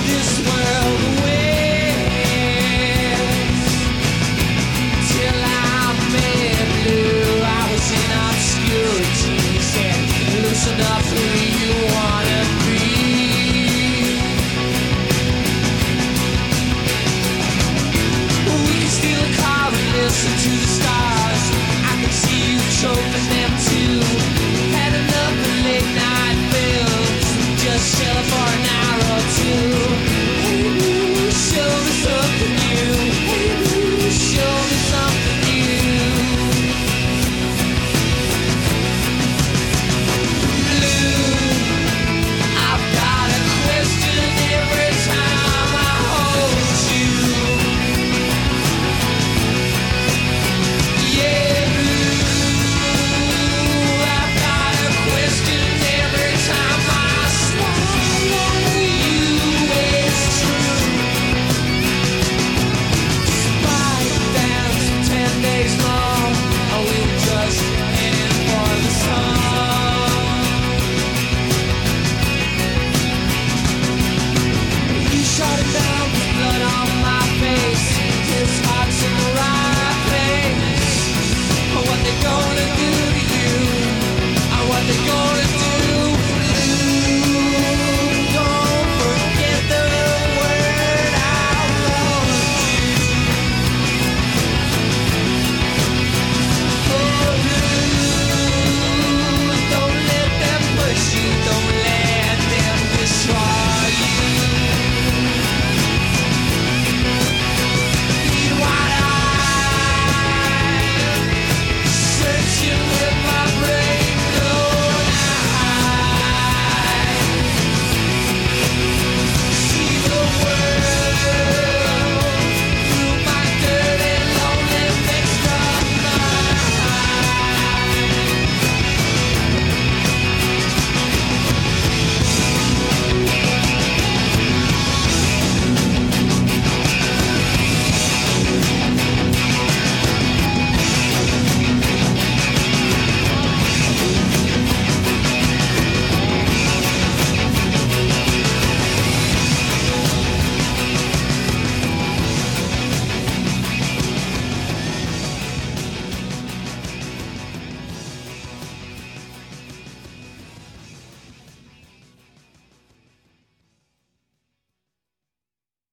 this world waits till I met blue. I was in obscurity, said loosen up who you wanna be. We can steal a car and listen to the stars. I can see you choking them too. Had enough of late night films, just chill for an hour or two. Hey boo, show me something new. Hey boo, show me something new. Blue, I've got a question every time I hold you. Yeah, blue, I've got a question every time I swallow you. It's true. Despite dance 10 days long, we were just in for the sun. You shot it down with blood on my face. His heart's in the right place. What they gonna do to you? What they gonna